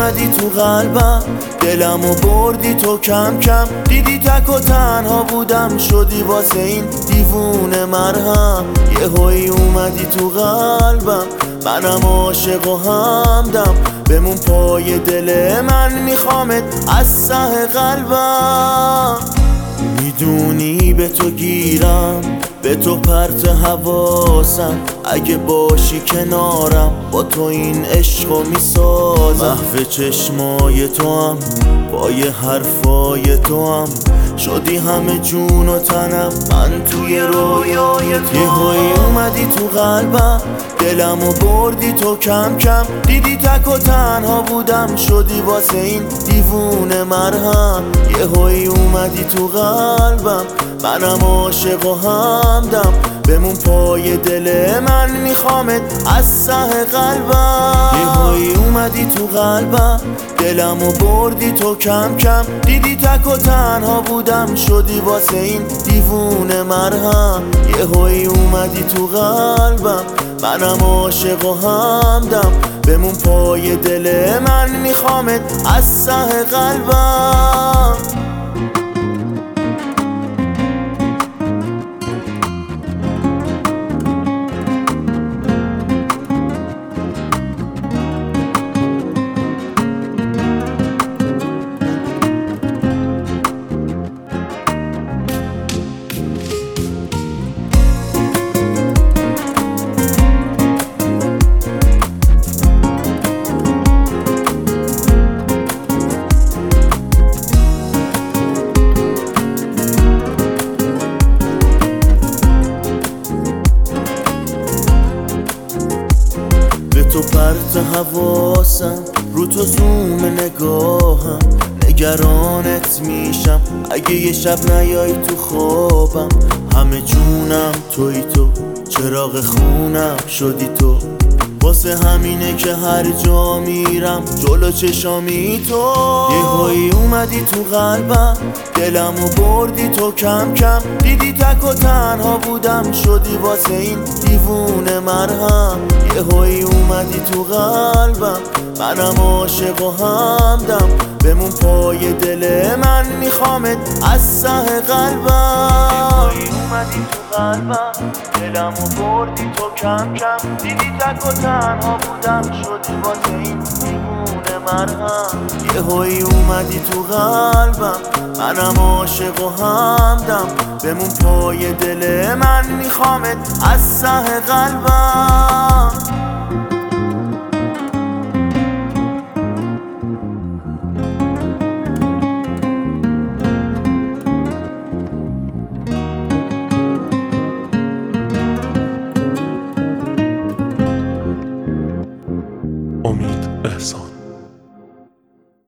اومدی تو قلبم، دلمو بردی تو کم کم. دیدی تک و تنها بودم، شدی واسه این دیوونه مرهم. یهویی اومدی تو قلبم، منم عاشق و همدم. بمون پای دل من، میخوامت از ته قلبم. میدونی به تو گیرم، به تو پرت حواسم. اگه باشی کنارم، با تو این عشقو میسازم. محو چشمای تو هم، پای حرفای تو هم، شدی همه جون و تنم. من توی رویای تو. یهویی اومدی تو قلبم، دلمو بردی تو کم کم. دیدی تک و تنها بودم، شدی واسه این دیوونه مرهم. یهویی اومدی تو قلبم، منم عاشق و همدم. بمون پای دل من، میخوامت از ته قلبم. یهویی اومدی تو قلبم، دلمو بردی تو کم کم. دیدی تک و تنها بودم، شدی واسه این دیوونه مرهم. یهویی اومدی تو قلبم، منم عاشق و همدم. بمون پای دل من، میخوامت از ته قلبم. تو پرت حواسم، رو تو زوم نگاهم. نگرانت میشم اگه یه شب نیای تو خوابم. همه جونم توی تو، چراغ خونم شدی تو. واسه همینه که هر جا میرم، جلو چشامی تو. یهویی اومدی تو قلبم، دلمو بردی تو کم کم. دیدی تک و تنها بودم، شدی واسه این دیوونه مرهم. یهویی اومدی تو قلبم، منم عاشق و همدم. بمون پای دل من، میخوامت از ته قلبم. یهویی اومدی تو قلبم، دلمو بردی تو کم کم. دیدی تک و تنها بودم، شدی واسه این دیوونه مرهم. یهویی اومدی تو قلبم، منم عاشق و همدم. بمون پای دل من، میخوامت از ته قلبم. امید احسان.